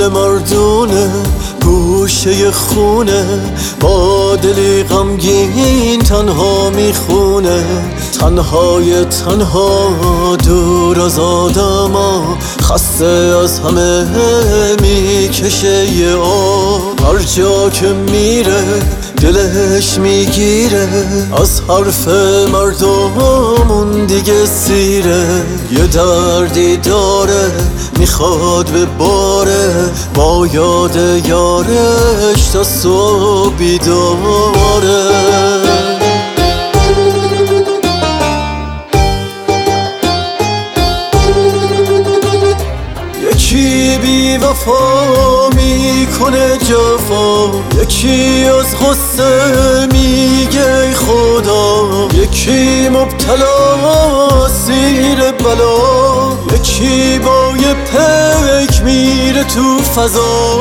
مردونه گوشه خونه با دلی غمگین تنها میخونه، تنهای تنها دور از آدما، خسته از همه میکشه یه آب. هر جا که میره دلش میگیره، از حرف مردمون دیگه سیره. یه دردی داره میخواد به باره، با یاد یارش تا صبح بیداره. یکی بی وفا میکنه جفا، یکی از غصه میگه ای خدا، یکی مبتلا زیر بلا، یکی با یه پیک میره تو فضا.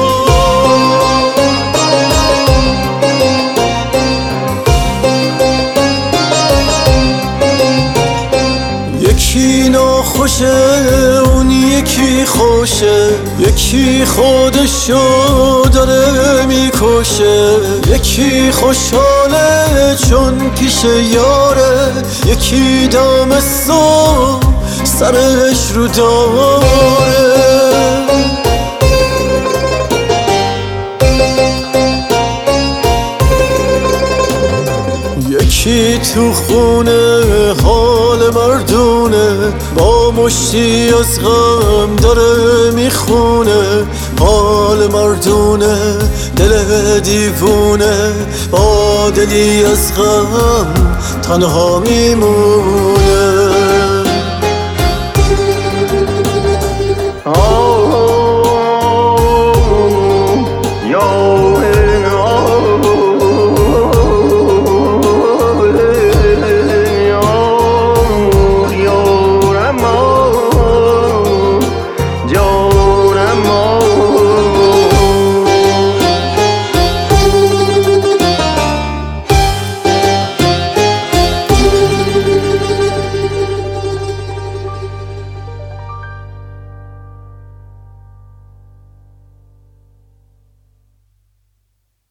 یکی ناخوشه اون یکی خوشه، یکی خودشو داره میکشه، یکی خوشحاله چون پیش یاره، یکی دم صبح سرش رو داره. یکی تو خونه حال مردونه، با مشتی از غم داره میخونه. حال مردونه دل دیوونه، با دلی از غم تنها میمونه.